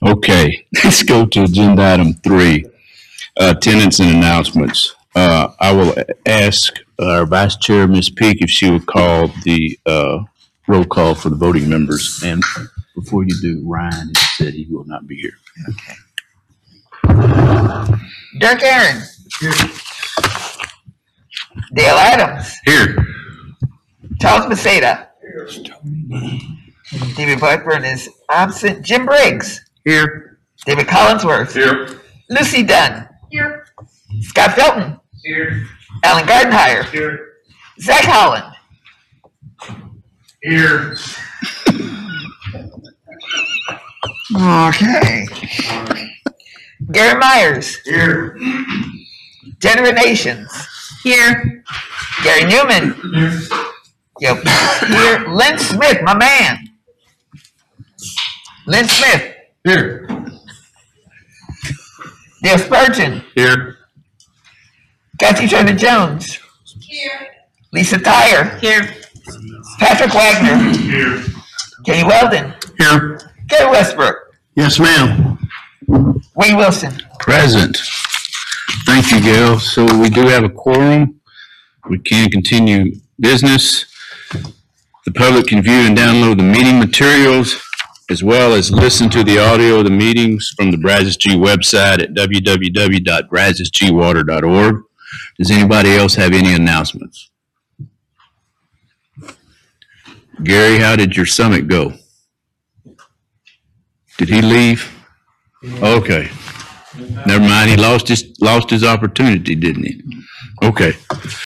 Okay, let's go to agenda item 3, attendance and announcements. I will ask our Vice Chair, Ms. Peak, if she would call the roll call for the voting members. And before you do, Ryan has said he will not be here. Okay. Dirk Aaron. Here. Dale Adams. Here. Charles Maceda. David Blackburn is absent. Jim Briggs. Here. David Collinsworth. Here. Lucy Dunn. Here. Scott Felton. Here. Alan Gardenhire. Here. Zach Holland. Here. Okay. Gary Myers. Here. Jennifer Nations. Here. Gary Newman. Here. Yep. Here. Lynn Smith, my man. Lynn Smith. Here. Dale Spurgeon. Here. Kathy Turner Jones. Here. Lisa Tyre. Here. Patrick Wagner. Here. Kenny Weldon. Here. Gary Westbrook. Yes, ma'am. Wayne Wilson. Present. Thank you, Gail. So we do have a quorum. We can continue business. The public can view and download the meeting materials as well as listen to the audio of the meetings from the Brazos G website at www.brazosgwater.org. Does anybody else have any announcements? Gary, how did your summit go? Did he leave? Okay. Never mind. He lost his opportunity, didn't he? Okay.